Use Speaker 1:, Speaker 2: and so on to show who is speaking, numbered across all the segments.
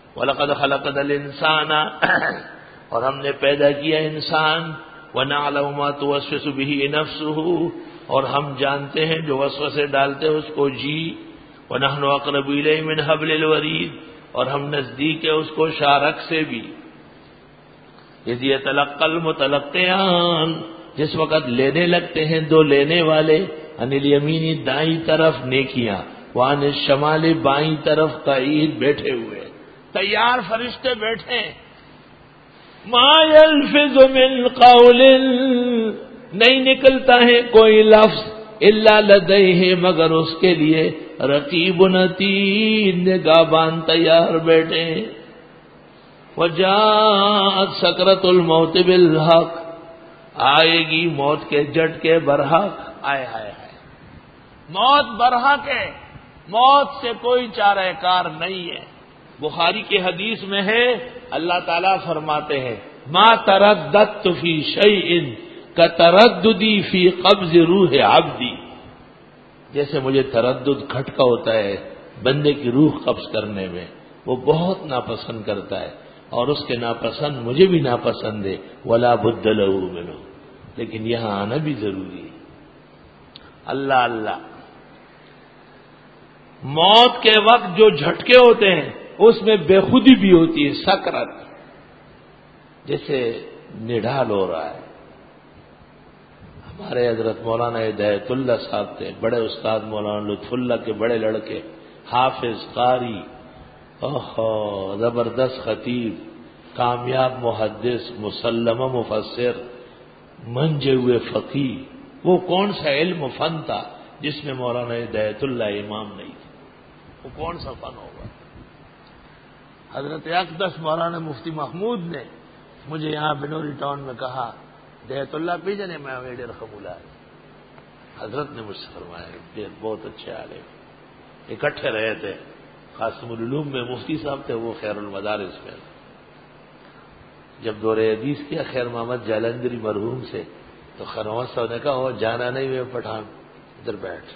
Speaker 1: وَلَقَدْ خَلَقْنَا الْإِنسَانَ اور ہم نے پیدا کیا انسان، وَنَعْلَمُ مَا تُوَسْوِسُ بِهِ نَفْسُهُ اور ہم جانتے ہیں جو وسوسے ڈالتے اس کو جی، وَنَحْنُ أَقْرَبُ إِلَيْهِ مِنْ حَبْلِ الْوَرِيدِ اور ہم نزدیک ہے اس کو شارک سے بھی۔ اِذْ يَتَلَقَّى الْمُتَلَقِّيَانِ جس وقت لینے لگتے ہیں دو لینے والے، عن الیمین دائیں طرف نیکیاں، وعن الشمال بائیں طرف قعید بیٹھے ہوئے، تیار فرشتے بیٹھے۔ ما یلفظ من قول نہیں نکلتا ہے کوئی لفظ، الا لدیہ مگر اس کے لیے رقیب عتید نگہبان تیار بیٹھے۔ وجاءت سکرۃ الموت بالحق آئے گی موت کے جھٹکے برحق، آئے ہائے ہائے موت برحق ہے، موت سے کوئی چارہ کار نہیں ہے۔ بخاری کی حدیث میں ہے اللہ تعالیٰ فرماتے ہیں ما ترددت فی شیء کترددی فی قبض روح عبدی، جیسے مجھے تردد کھٹکا ہوتا ہے بندے کی روح قبض کرنے میں، وہ بہت ناپسند کرتا ہے اور اس کے ناپسند مجھے بھی ناپسند ہے، ولا بد له منہ، لیکن یہاں آنا بھی ضروری ہے۔ اللہ اللہ، موت کے وقت جو جھٹکے ہوتے ہیں اس میں بے خودی بھی ہوتی ہے، سکرت، جیسے نڈھال ہو رہا ہے۔ ہمارے حضرت مولانا ہدایت اللہ صاحب تھے، بڑے استاد مولانا لطف اللہ کے بڑے لڑکے، حافظ قاری، زبردست خطیب، کامیاب محدث، مسلمہ مفسر، منجے ہوئے فقیہ، وہ کون سا علم و فن تھا جس میں مولانا ہدایت اللہ امام نہیں تھے؟ وہ کون سا فن ہوگا؟ حضرت اقدس مولانا مفتی محمود نے مجھے یہاں بنوری ٹاؤن میں کہا ہدایت اللہ پی جانے میں ویڈر قبولا ہے، حضرت نے مجھ سے فرمایا بہت اچھے عالم، اکٹھے رہے تھے، قاسم العلوم میں مفتی صاحب تھے، وہ خیر المدارس میں۔ جب دور حدیث کیا خیر محمد جالندری مرحوم سے تو خیر محمد صاحب نے کہا وہ جانا نہیں میں پٹھان، ادھر بیٹھ،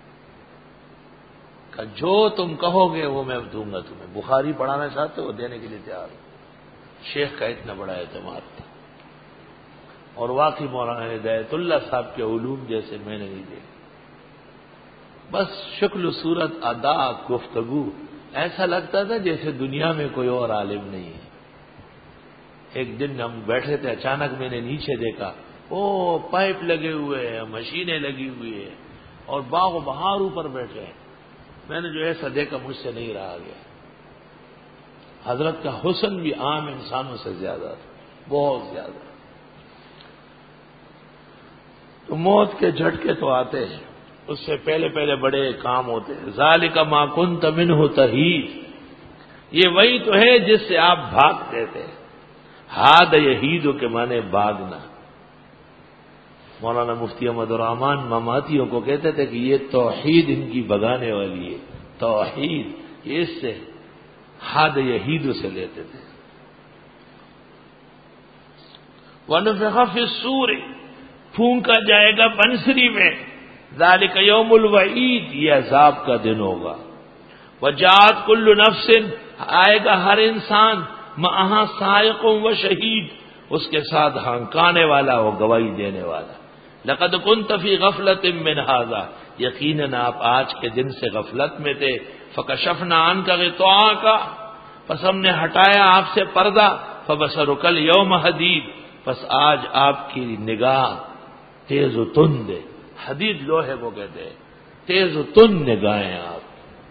Speaker 1: کہا جو تم کہو گے وہ میں دوں گا تمہیں، بخاری پڑھانا چاہتے ہو دینے کے لیے تیار ہوں۔ شیخ کا اتنا بڑا اعتماد تھا، اور واقعی مولانا ہدایت اللہ صاحب کے علوم جیسے میں نے نہیں دیکھے، بس شکل و صورت، ادا، گفتگو، ایسا لگتا تھا جیسے دنیا میں کوئی اور عالم نہیں ہے۔ ایک دن ہم بیٹھے تھے، اچانک میں نے نیچے دیکھا، او پائپ لگے ہوئے ہیں، مشینیں لگی ہوئی ہیں، اور باغ و بہار اوپر بیٹھے ہیں۔ میں نے جو ایسا دیکھا مجھ سے نہیں رہا گیا۔ حضرت کا حسن بھی عام انسانوں سے زیادہ تھا، بہت زیادہ۔ تو موت کے جھٹکے تو آتے ہیں، اس سے پہلے پہلے بڑے کام ہوتے ہیں۔ ذالک ما کنت منہ تحید، یہ وہی تو ہے جس سے آپ بھاگتے تھے۔ ہاد یحید کے معنی بھاگنا۔ مولانا مفتی احمد الرحمان مماتیوں کو کہتے تھے کہ یہ توحید ان کی بگانے والی ہے، توحید، یہ اس سے ہاد یحید سے لیتے تھے۔ وَنُفِخَ فِی الصُّورِ پھونکا جائے گا بنسری میں، ذالک یوم الوعید یہ عذاب کا دن ہوگا۔ وجاءت کل نفس آئے گا ہر انسان، معہا سائق و شہید اس کے ساتھ ہنکانے والا ہو، گواہی دینے والا۔ لقد كنت فی غفلۃ من ھذا یقیناً آپ آج کے دن سے غفلت میں تھے۔ فکشفنا عنک غطاءک پس ہم نے ہٹایا آپ سے پردہ، فبصرک الیوم حدید پس آج آپ کی نگاہ تیز و تند، حدید لوہے کو کہتے ہیں، تیز و تند نگاہیں آپ۔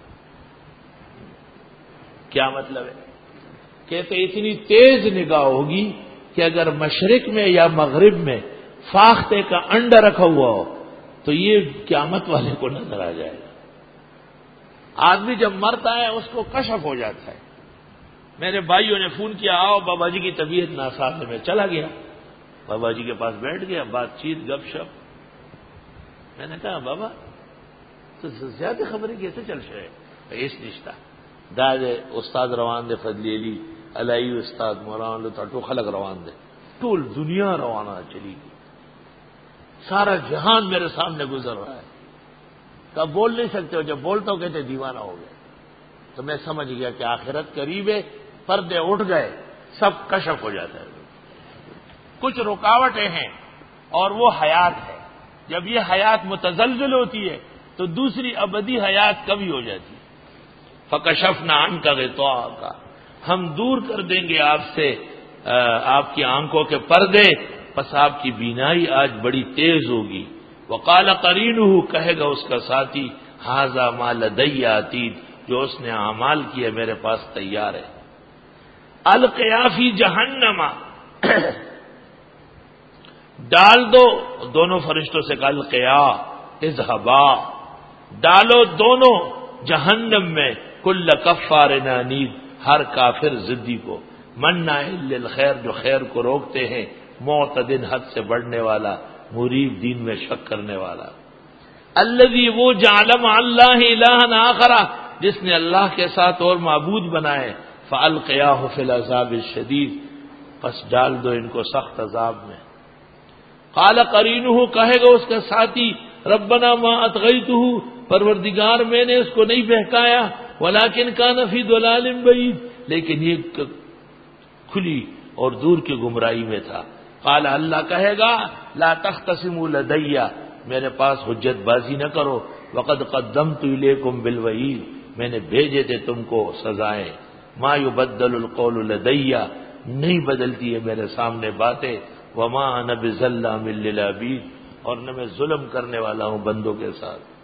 Speaker 1: کیا مطلب ہے؟ کہتے اتنی تیز نگاہ ہوگی کہ اگر مشرق میں یا مغرب میں فاختے کا انڈا رکھا ہوا ہو تو یہ قیامت والے کو نظر آ جائے گا۔ آدمی جب مرتا ہے اس کو کشف ہو جاتا ہے۔ میرے بھائیوں نے فون کیا آؤ بابا جی کی طبیعت ناساز ہے، میں چلا گیا، بابا جی کے پاس بیٹھ گیا، بات چیت گپ شپ۔ میں نے کہا بابا تو زیادہ خبریں کیسے چل رہے اس نشتہ داد استاد روان دے فضلی علی علیہ استاد مولانا لطفو خلق روان دے، ٹول دنیا روانہ چلی گئی، سارا جہان میرے سامنے گزر رہا ہے۔ کب بول نہیں سکتے ہو، جب بولتا ہوں کہتے دیوانہ ہو گئے۔ تو میں سمجھ گیا کہ آخرت قریب ہے، پردے اٹھ گئے، سب کشف ہو جاتا ہے۔ کچھ رکاوٹیں ہیں اور وہ حیات ہے۔ جب یہ حیات متزلزل ہوتی ہے تو دوسری ابدی حیات کبھی ہو جاتی ہے۔ فکشفنا عنک غطاءک، ہم دور کر دیں گے آپ سے آپ کی آنکھوں کے پردے، پس آپ کی بینائی آج بڑی تیز ہوگی۔ وقال قرینہ، کہے گا اس کا ساتھی، ھذا ما لدی عتید، جو اس نے اعمال کیے میرے پاس تیار ہے۔ القیا فی جہنم، ڈال دو، دونوں فرشتوں سے کہا القیا اذهبا، ڈالو دونوں جہنم میں، کل کفار عنید، ہر کافر ضدی کو، مناع للخیر، جو خیر کو روکتے ہیں، معتد حد سے بڑھنے والا، مریب دین میں شک کرنے والا، الذی، وہ جعل مع اللہ الہا آخر، جس نے اللہ کے ساتھ اور معبود بنائے، فالقیاہ فی العذاب الشدید، پس ڈال دو ان کو سخت عذاب میں۔ قال قرینہ، کہے گا اس کا ساتھی، ربنا ما اطغیتہ، پروردگار میں نے اس کو نہیں بہکایا، ولکن کان فی ضلال بعید، لیکن یہ کھلی اور دور کی گمراہی میں تھا۔ قال، اللہ کہے گا، لا تختصموا لدی، میرے پاس حجت بازی نہ کرو، وقد قدمت الیکم بالوعید، میں نے بھیجے تھے تم کو سزائیں، ما یبدل القول لدی، نہیں بدلتی ہے میرے سامنے باتیں، وما انا بظلام للعبید، اور نہ میں ظلم کرنے والا ہوں بندوں کے ساتھ۔